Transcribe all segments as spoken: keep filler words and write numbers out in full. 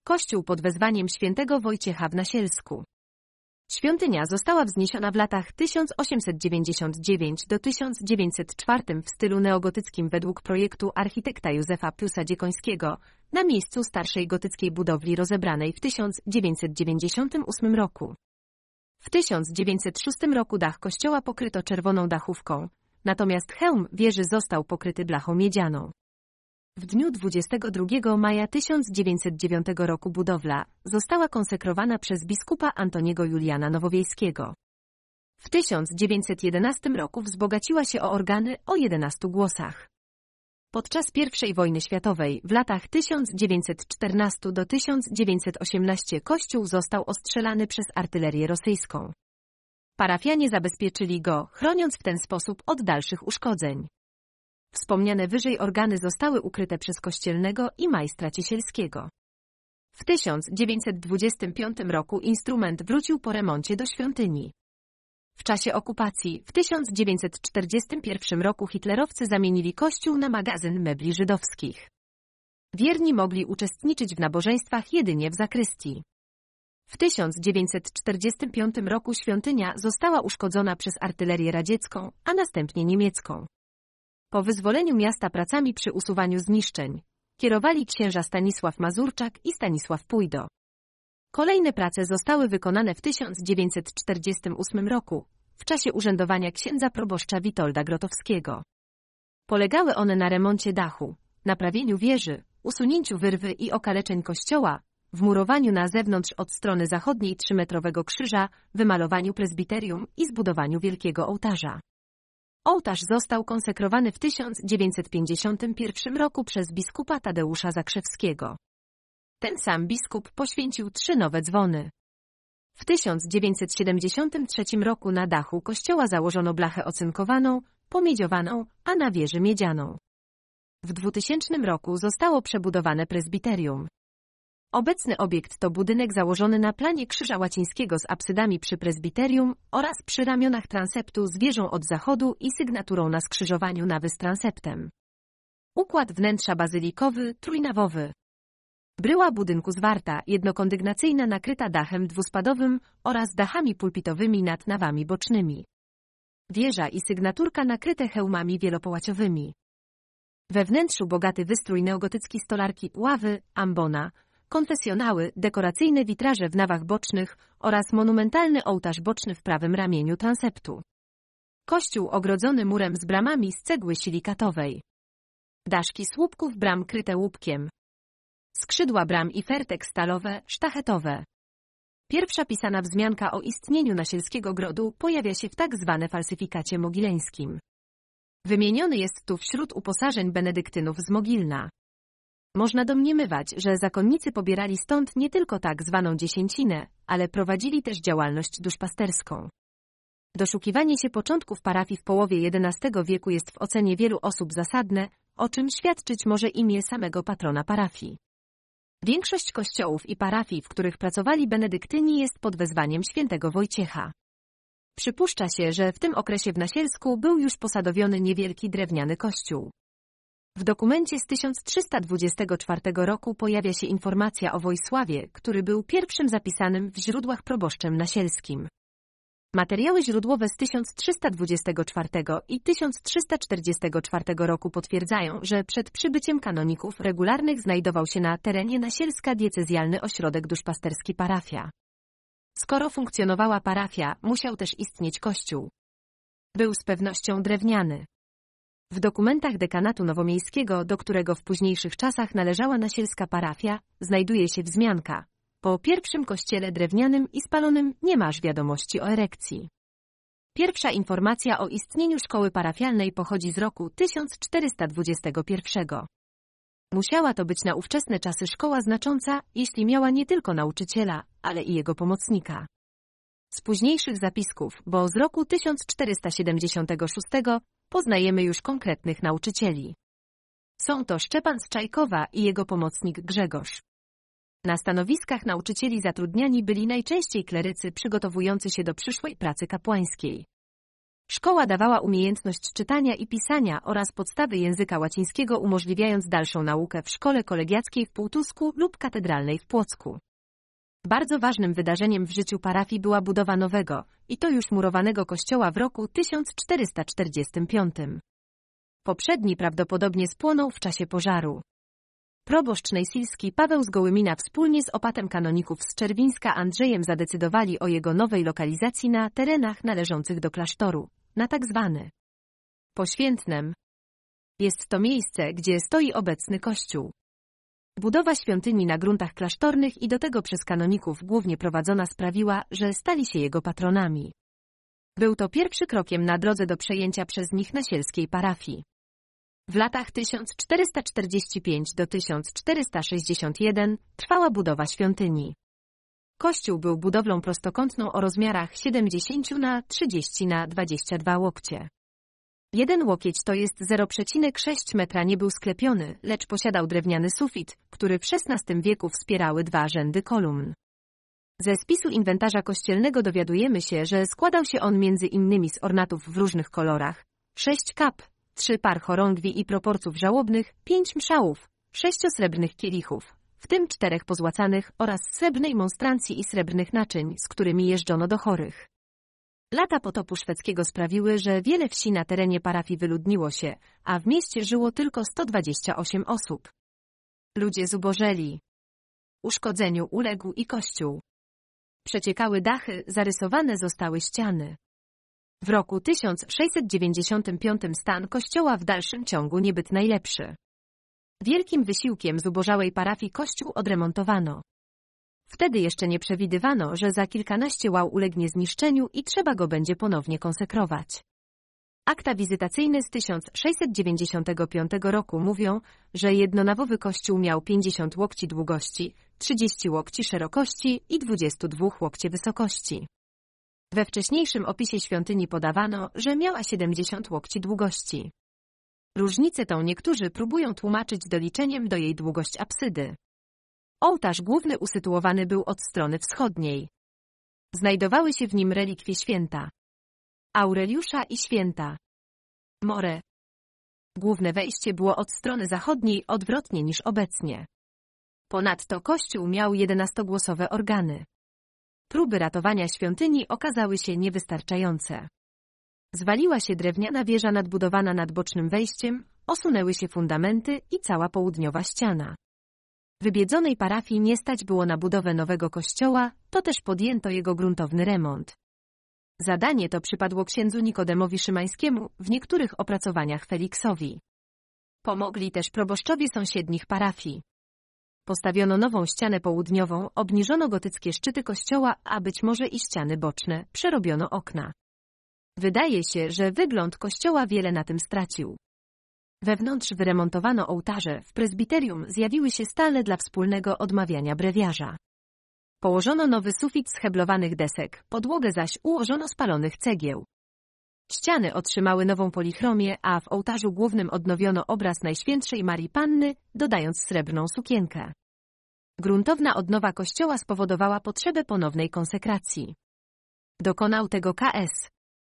Kościół pod wezwaniem świętego Wojciecha w Nasielsku. Świątynia została wzniesiona w latach tysiąc osiemset dziewięćdziesiąt dziewiąty do tysiąc dziewięćset czwartego w stylu neogotyckim według projektu architekta Józefa Piusa Dziekońskiego, na miejscu starszej gotyckiej budowli rozebranej w tysiąc dziewięćset dziewięćdziesiątym ósmym roku. W tysiąc dziewięćset szóstym roku dach kościoła pokryto czerwoną dachówką, natomiast hełm wieży został pokryty blachą miedzianą. W dniu dwudziestego drugiego maja tysiąc dziewięćset dziewiątego roku budowla została konsekrowana przez biskupa Antoniego Juliana Nowowiejskiego. W tysiąc dziewięćset jedenastym roku wzbogaciła się o organy o jedenastu głosach. Podczas pierwszej wojny światowej w latach tysiąc dziewięćset czternastego do tysiąc dziewięćset osiemnastego kościół został ostrzelany przez artylerię rosyjską. Parafianie zabezpieczyli go, chroniąc w ten sposób od dalszych uszkodzeń. Wspomniane wyżej organy zostały ukryte przez kościelnego i majstra ciesielskiego. W tysiąc dziewięćset dwudziestym piątym roku instrument wrócił po remoncie do świątyni. W czasie okupacji w tysiąc dziewięćset czterdziestym pierwszym roku hitlerowcy zamienili kościół na magazyn mebli żydowskich. Wierni mogli uczestniczyć w nabożeństwach jedynie w zakrystii. W tysiąc dziewięćset czterdziestym piątym roku świątynia została uszkodzona przez artylerię radziecką, a następnie niemiecką. Po wyzwoleniu miasta pracami przy usuwaniu zniszczeń kierowali księża Stanisław Mazurczak i Stanisław Pójdo. Kolejne prace zostały wykonane w tysiąc dziewięćset czterdziestym ósmym roku, w czasie urzędowania księdza proboszcza Witolda Grotowskiego. Polegały one na remoncie dachu, naprawieniu wieży, usunięciu wyrwy i okaleczeń kościoła, wmurowaniu na zewnątrz od strony zachodniej trzymetrowego krzyża, wymalowaniu prezbiterium i zbudowaniu wielkiego ołtarza. Ołtarz został konsekrowany w tysiąc dziewięćset pięćdziesiątym pierwszym roku przez biskupa Tadeusza Zakrzewskiego. Ten sam biskup poświęcił trzy nowe dzwony. W tysiąc dziewięćset siedemdziesiątym trzecim roku na dachu kościoła założono blachę ocynkowaną, pomiedziowaną, a na wieży miedzianą. W dwutysięcznym roku zostało przebudowane prezbiterium. Obecny obiekt to budynek założony na planie krzyża łacińskiego z apsydami przy prezbiterium oraz przy ramionach transeptu z wieżą od zachodu i sygnaturą na skrzyżowaniu nawy z transeptem. Układ wnętrza bazylikowy, trójnawowy. Bryła budynku zwarta, jednokondygnacyjna nakryta dachem dwuspadowym oraz dachami pulpitowymi nad nawami bocznymi. Wieża i sygnaturka nakryte hełmami wielopołaciowymi. We wnętrzu bogaty wystrój neogotycki stolarki, ławy, ambona, konfesjonały, dekoracyjne witraże w nawach bocznych oraz monumentalny ołtarz boczny w prawym ramieniu transeptu. Kościół ogrodzony murem z bramami z cegły silikatowej. Daszki słupków bram kryte łupkiem. Skrzydła bram i fertek stalowe, sztachetowe. Pierwsza pisana wzmianka o istnieniu Nasielskiego Grodu pojawia się w tak zwane falsyfikacie mogileńskim. Wymieniony jest tu wśród uposażeń benedyktynów z Mogilna. Można domniemywać, że zakonnicy pobierali stąd nie tylko tak zwaną dziesięcinę, ale prowadzili też działalność duszpasterską. Doszukiwanie się początków parafii w połowie jedenastego wieku jest w ocenie wielu osób zasadne, o czym świadczyć może imię samego patrona parafii. Większość kościołów i parafii, w których pracowali benedyktyni, jest pod wezwaniem świętego Wojciecha. Przypuszcza się, że w tym okresie w Nasielsku był już posadowiony niewielki drewniany kościół. W dokumencie z tysiąc trzysta dwudziestego czwartego roku pojawia się informacja o Wojsławie, który był pierwszym zapisanym w źródłach proboszczem nasielskim. Materiały źródłowe z tysiąc trzysta dwudziestego czwartego i tysiąc trzysta czterdziestego czwartego roku potwierdzają, że przed przybyciem kanoników regularnych znajdował się na terenie Nasielska diecezjalny ośrodek duszpasterski parafia. Skoro funkcjonowała parafia, musiał też istnieć kościół. Był z pewnością drewniany. W dokumentach dekanatu nowomiejskiego, do którego w późniejszych czasach należała nasielska parafia, znajduje się wzmianka: po pierwszym kościele drewnianym i spalonym nie masz wiadomości o erekcji. Pierwsza informacja o istnieniu szkoły parafialnej pochodzi z roku tysiąc czterysta dwudziestego pierwszego. Musiała to być na ówczesne czasy szkoła znacząca, jeśli miała nie tylko nauczyciela, ale i jego pomocnika. Z późniejszych zapisków, bo z roku tysiąc czterysta siedemdziesiątego szóstego, poznajemy już konkretnych nauczycieli. Są to Szczepan z Czajkowa i jego pomocnik Grzegorz. Na stanowiskach nauczycieli zatrudniani byli najczęściej klerycy przygotowujący się do przyszłej pracy kapłańskiej. Szkoła dawała umiejętność czytania i pisania oraz podstawy języka łacińskiego, umożliwiając dalszą naukę w szkole kolegiackiej w Półtusku lub katedralnej w Płocku. Bardzo ważnym wydarzeniem w życiu parafii była budowa nowego, i to już murowanego kościoła w roku tysiąc czterysta czterdziestym piątym. Poprzedni prawdopodobnie spłonął w czasie pożaru. Proboszcz Nejsilski Paweł z Gołymina wspólnie z opatem kanoników z Czerwińska Andrzejem zadecydowali o jego nowej lokalizacji na terenach należących do klasztoru, na tak zwany Poświętnem. Jest to miejsce, gdzie stoi obecny kościół. Budowa świątyni na gruntach klasztornych i do tego przez kanoników głównie prowadzona sprawiła, że stali się jego patronami. Był to pierwszy krokiem na drodze do przejęcia przez nich nasielskiej parafii. W latach tysiąc czterysta czterdziesty piąty do tysiąc czterysta sześćdziesiątego pierwszego trwała budowa świątyni. Kościół był budowlą prostokątną o rozmiarach siedemdziesiąt na trzydzieści na dwadzieścia dwa łokcie. Jeden łokieć to jest zero przecinek sześć metra, nie był sklepiony, lecz posiadał drewniany sufit, który w szesnastym wieku wspierały dwa rzędy kolumn. Ze spisu inwentarza kościelnego dowiadujemy się, że składał się on między innymi z ornatów w różnych kolorach, sześć kap, trzy par chorągwi i proporców żałobnych, pięć mszałów, sześciosrebrnych kielichów, w tym czterech pozłacanych, oraz srebrnej monstrancji i srebrnych naczyń, z którymi jeżdżono do chorych. Lata potopu szwedzkiego sprawiły, że wiele wsi na terenie parafii wyludniło się, a w mieście żyło tylko sto dwadzieścia osiem osób. Ludzie zubożeli. Uszkodzeniu uległ i kościół. Przeciekały dachy, zarysowane zostały ściany. W roku tysiąc sześćset dziewięćdziesiątym piątym stan kościoła w dalszym ciągu niebyt najlepszy. Wielkim wysiłkiem zubożałej parafii kościół odremontowano. Wtedy jeszcze nie przewidywano, że za kilkanaście łał ulegnie zniszczeniu i trzeba go będzie ponownie konsekrować. Akta wizytacyjne z tysiąc sześćset dziewięćdziesiątego piątego roku mówią, że jednonawowy kościół miał pięćdziesiąt łokci długości, trzydzieści łokci szerokości i dwadzieścia dwa łokcie wysokości. We wcześniejszym opisie świątyni podawano, że miała siedemdziesiąt łokci długości. Różnicę tą niektórzy próbują tłumaczyć doliczeniem do jej długość apsydy. Ołtarz główny usytuowany był od strony wschodniej. Znajdowały się w nim relikwie święta Aureliusza i święta More. Główne wejście było od strony zachodniej, odwrotnie niż obecnie. Ponadto kościół miał jedenastogłosowe organy. Próby ratowania świątyni okazały się niewystarczające. Zwaliła się drewniana wieża nadbudowana nad bocznym wejściem, osunęły się fundamenty i cała południowa ściana. Wybiedzonej parafii nie stać było na budowę nowego kościoła, to też podjęto jego gruntowny remont. Zadanie to przypadło księdzu Nikodemowi Szymańskiemu, w niektórych opracowaniach Feliksowi. Pomogli też proboszczowie sąsiednich parafii. Postawiono nową ścianę południową, obniżono gotyckie szczyty kościoła, a być może i ściany boczne, przerobiono okna. Wydaje się, że wygląd kościoła wiele na tym stracił. Wewnątrz wyremontowano ołtarze, w prezbiterium zjawiły się stale dla wspólnego odmawiania brewiarza. Położono nowy sufit z heblowanych desek, podłogę zaś ułożono z palonych cegieł. Ściany otrzymały nową polichromię, a w ołtarzu głównym odnowiono obraz Najświętszej Marii Panny, dodając srebrną sukienkę. Gruntowna odnowa kościoła spowodowała potrzebę ponownej konsekracji. Dokonał tego K S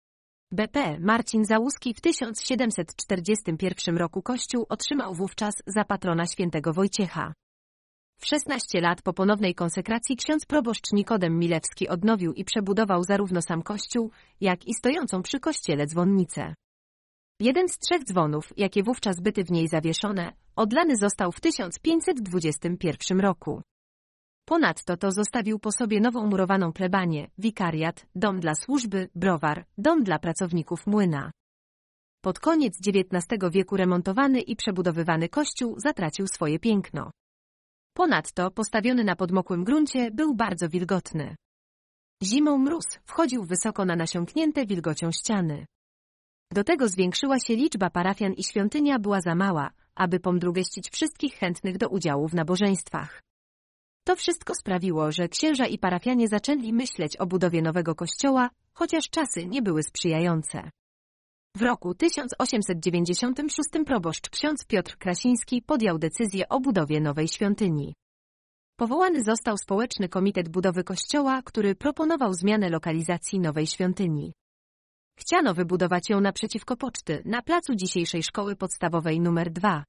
B P Marcin Załuski w tysiąc siedemset czterdziestym pierwszym roku kościół otrzymał wówczas za patrona świętego Wojciecha. W szesnaście lat po ponownej konsekracji ksiądz proboszcz Nikodem Milewski odnowił i przebudował zarówno sam kościół, jak i stojącą przy kościele dzwonnicę. Jeden z trzech dzwonów, jakie wówczas były w niej zawieszone, odlany został w tysiąc pięćset dwudziestym pierwszym roku. Ponadto to zostawił po sobie nową murowaną plebanię, wikariat, dom dla służby, browar, dom dla pracowników młyna. Pod koniec dziewiętnastego wieku remontowany i przebudowywany kościół zatracił swoje piękno. Ponadto postawiony na podmokłym gruncie był bardzo wilgotny. Zimą mróz wchodził wysoko na nasiąknięte wilgocią ściany. Do tego zwiększyła się liczba parafian i świątynia była za mała, aby pomdrugeścić wszystkich chętnych do udziału w nabożeństwach. To wszystko sprawiło, że księża i parafianie zaczęli myśleć o budowie nowego kościoła, chociaż czasy nie były sprzyjające. W roku tysiąc osiemset dziewięćdziesiątym szóstym proboszcz ksiądz Piotr Krasiński podjął decyzję o budowie nowej świątyni. Powołany został społeczny komitet budowy kościoła, który proponował zmianę lokalizacji nowej świątyni. Chciano wybudować ją naprzeciwko poczty, na placu dzisiejszej szkoły podstawowej numer dwa.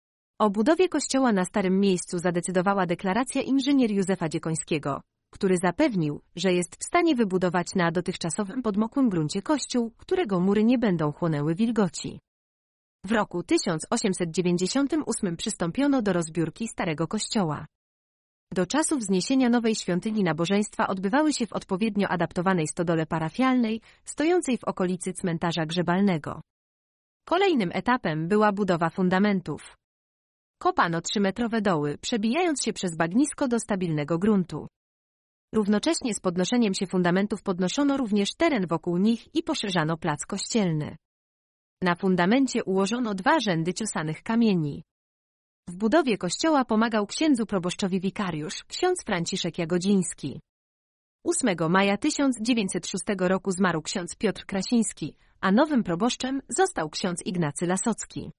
O budowie kościoła na starym miejscu zadecydowała deklaracja inżynier Józefa Dziekońskiego, który zapewnił, że jest w stanie wybudować na dotychczasowym podmokłym gruncie kościół, którego mury nie będą chłonęły wilgoci. W roku tysiąc osiemset dziewięćdziesiątym ósmym przystąpiono do rozbiórki starego kościoła. Do czasu wzniesienia nowej świątyni nabożeństwa odbywały się w odpowiednio adaptowanej stodole parafialnej, stojącej w okolicy cmentarza grzebalnego. Kolejnym etapem była budowa fundamentów. Kopano trzymetrowe doły, przebijając się przez bagnisko do stabilnego gruntu. Równocześnie z podnoszeniem się fundamentów podnoszono również teren wokół nich i poszerzano plac kościelny. Na fundamencie ułożono dwa rzędy ciosanych kamieni. W budowie kościoła pomagał księdzu proboszczowi wikariusz, ksiądz Franciszek Jagodziński. ósmego maja tysiąc dziewięćset szóstego roku zmarł ksiądz Piotr Krasiński, a nowym proboszczem został ksiądz Ignacy Lasocki.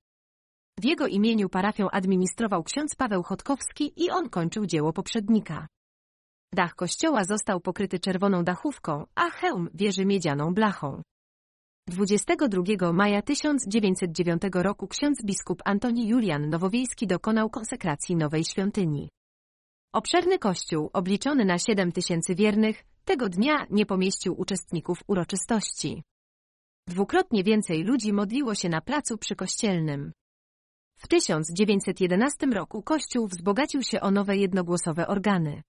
W jego imieniu parafią administrował ksiądz Paweł Chodkowski i on kończył dzieło poprzednika. Dach kościoła został pokryty czerwoną dachówką, a hełm wieży miedzianą blachą. dwudziestego drugiego maja tysiąc dziewięćset dziewiątego roku ksiądz biskup Antoni Julian Nowowiejski dokonał konsekracji nowej świątyni. Obszerny kościół, obliczony na siedem tysięcy wiernych, tego dnia nie pomieścił uczestników uroczystości. Dwukrotnie więcej ludzi modliło się na placu przykościelnym. W tysiąc dziewięćset jedenastym roku kościół wzbogacił się o nowe jednogłosowe organy.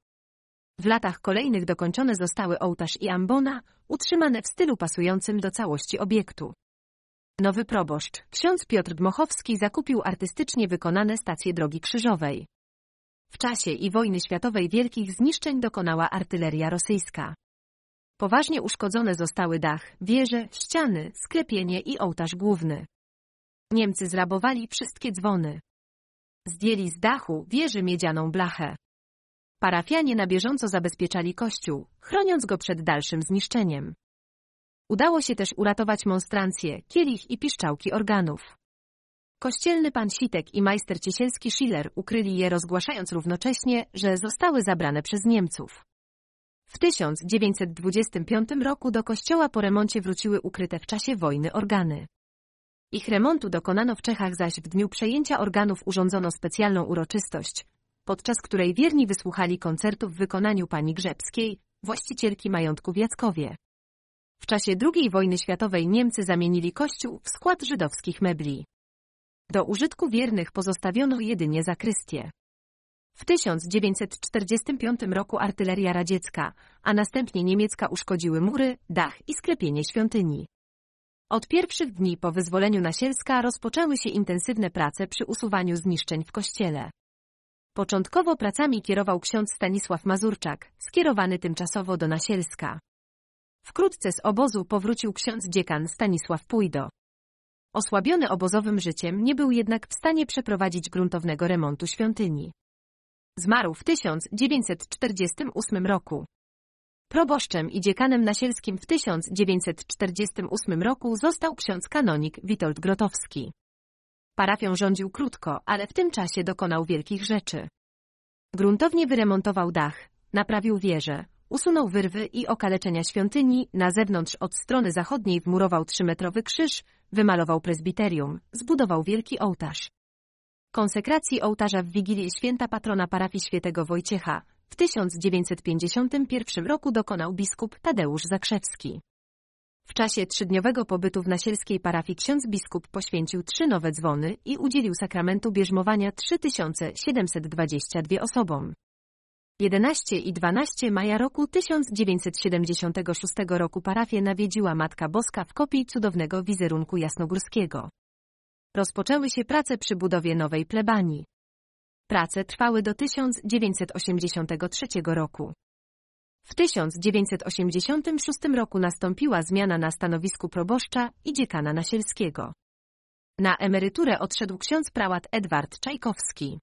W latach kolejnych dokończone zostały ołtarz i ambona, utrzymane w stylu pasującym do całości obiektu. Nowy proboszcz, ksiądz Piotr Dmochowski, zakupił artystycznie wykonane stacje drogi krzyżowej. W czasie i wojny światowej wielkich zniszczeń dokonała artyleria rosyjska. Poważnie uszkodzone zostały dach, wieże, ściany, sklepienie i ołtarz główny. Niemcy zrabowali wszystkie dzwony. Zdjęli z dachu wieży miedzianą blachę. Parafianie na bieżąco zabezpieczali kościół, chroniąc go przed dalszym zniszczeniem. Udało się też uratować monstrancje, kielich i piszczałki organów. Kościelny pan Sitek i majster ciesielski Schiller ukryli je, rozgłaszając równocześnie, że zostały zabrane przez Niemców. W tysiąc dziewięćset dwudziestym piątym roku do kościoła po remoncie wróciły ukryte w czasie wojny organy. Ich remontu dokonano w Czechach, zaś w dniu przejęcia organów urządzono specjalną uroczystość, podczas której wierni wysłuchali koncertu w wykonaniu pani Grzebskiej, właścicielki majątku w Jackowie. W czasie drugiej wojny światowej Niemcy zamienili kościół w skład żydowskich mebli. Do użytku wiernych pozostawiono jedynie zakrystię. W tysiąc dziewięćset czterdziestym piątym roku artyleria radziecka, a następnie niemiecka uszkodziły mury, dach i sklepienie świątyni. Od pierwszych dni po wyzwoleniu Nasielska rozpoczęły się intensywne prace przy usuwaniu zniszczeń w kościele. Początkowo pracami kierował ksiądz Stanisław Mazurczak, skierowany tymczasowo do Nasielska. Wkrótce z obozu powrócił ksiądz dziekan Stanisław Pójdo. Osłabiony obozowym życiem, nie był jednak w stanie przeprowadzić gruntownego remontu świątyni. Zmarł w tysiąc dziewięćset czterdziestym ósmym roku. Proboszczem i dziekanem nasielskim w tysiąc dziewięćset czterdziestym ósmym roku został ksiądz kanonik Witold Grotowski. Parafią rządził krótko, ale w tym czasie dokonał wielkich rzeczy. Gruntownie wyremontował dach, naprawił wieże, usunął wyrwy i okaleczenia świątyni, na zewnątrz od strony zachodniej wmurował trzymetrowy krzyż, wymalował prezbiterium, zbudował wielki ołtarz. Konsekracji ołtarza w Wigilię święta patrona parafii świętego Wojciecha w tysiąc dziewięćset pięćdziesiątym pierwszym roku dokonał biskup Tadeusz Zakrzewski. W czasie trzydniowego pobytu w nasielskiej parafii ksiądz biskup poświęcił trzy nowe dzwony i udzielił sakramentu bierzmowania trzy tysiące siedemset dwadzieścia dwa osobom. jedenastego i dwunastego maja roku tysiąc dziewięćset siedemdziesiątego szóstego roku parafię nawiedziła Matka Boska w kopii cudownego wizerunku jasnogórskiego. Rozpoczęły się prace przy budowie nowej plebanii. Prace trwały do tysiąc dziewięćset osiemdziesiątego trzeciego roku. W tysiąc dziewięćset osiemdziesiątym szóstym roku nastąpiła zmiana na stanowisku proboszcza i dziekana nasielskiego. Na emeryturę odszedł ksiądz prałat Edward Czajkowski.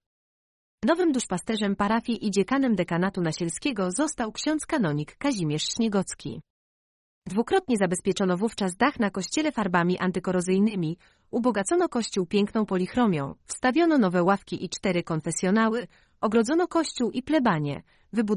Nowym duszpasterzem parafii i dziekanem dekanatu nasielskiego został ksiądz kanonik Kazimierz Śniegocki. Dwukrotnie zabezpieczono wówczas dach na kościele farbami antykorozyjnymi, ubogacono kościół piękną polichromią, wstawiono nowe ławki i cztery konfesjonały, ogrodzono kościół i plebanię, wybudowano